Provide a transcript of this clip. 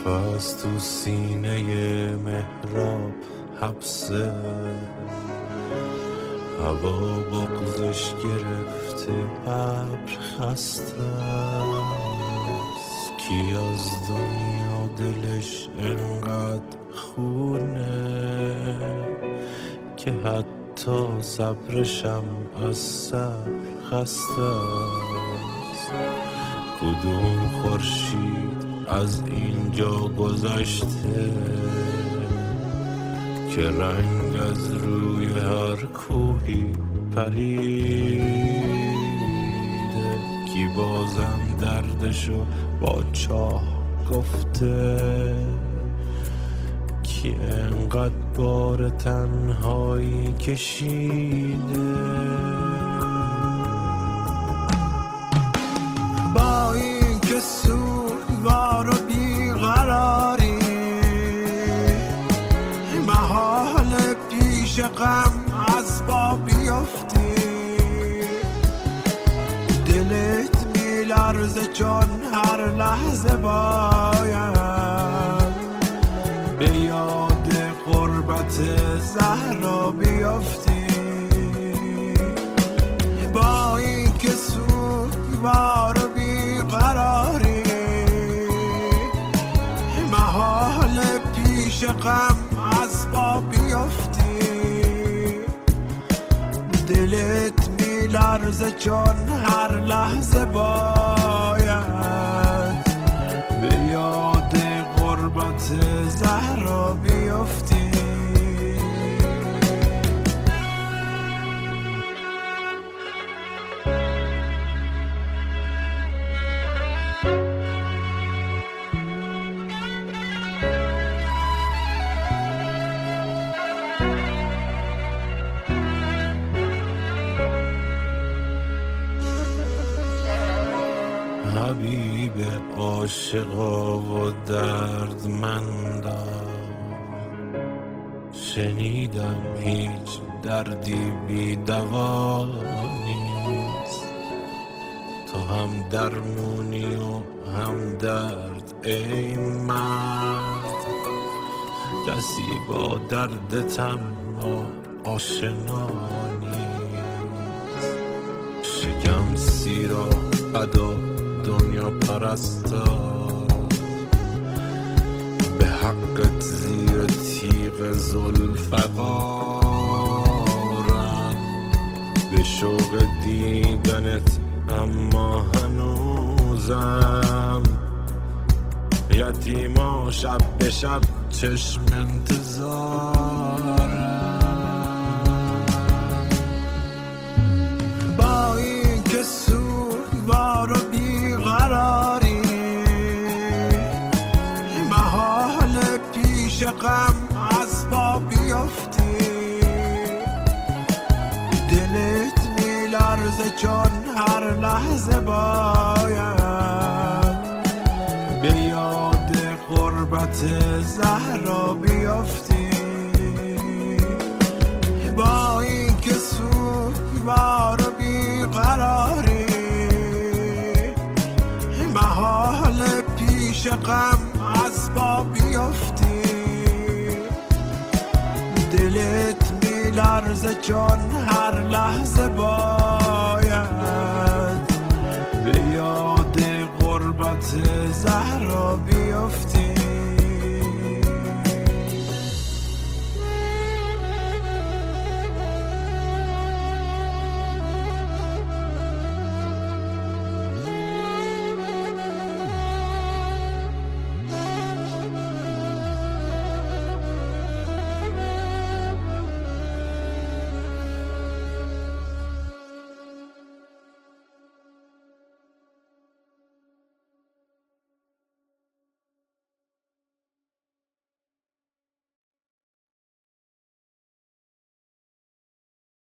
نفس تو سینه محراب حبسه، هوا بغزش گرفته، ابر خسته است. کی از دنیا دلش انقدر خونه که حتی صبرشم از صبر خسته است. کدوم خورشید از اینجا گذشته که رنگ از روی هر کوهی پریده؟ کی بازم دردشو با چاه گفته؟ کی انقدر بار تنهایی کشیده؟ با این که سوگوار و بیقراری، محال پیش غم از پا بیفتی. دلت میلرزه چون هر لحظه باید به یاد غربت زهرا بیفتی. با این که سوگوار و بیقراری، محال پیش غم از پا بیفتی. دلت میلرزه چون هر لحظه باید به یاد غربت زهرا بیفتی. حبیب عاشقا و دردمندا، شنیدم هیچ دردی بی دوا نیست. تو هم درمونی و هم درد ای مرد، کسی با دردت اما آشنا نیست. شکم سیرا ادا دنیا پرستار، به حقت زیر تیغ زلفقارم. به شوق دیدنت اما هنوزم یتیما شب به شب چشم انتظارم. با این که سوگوار و بیقراری، محال پیش غم از پا بیفتی. دلت میلرزه چون هر لحظه باید به یاد غربت زهرا بیفتی. با این که سوگوار و بیقراری، محال پیش غم از پا بیفتی. دلت میلرزه چون هر لحظه باید به یاد غربت زهرا بیفتی.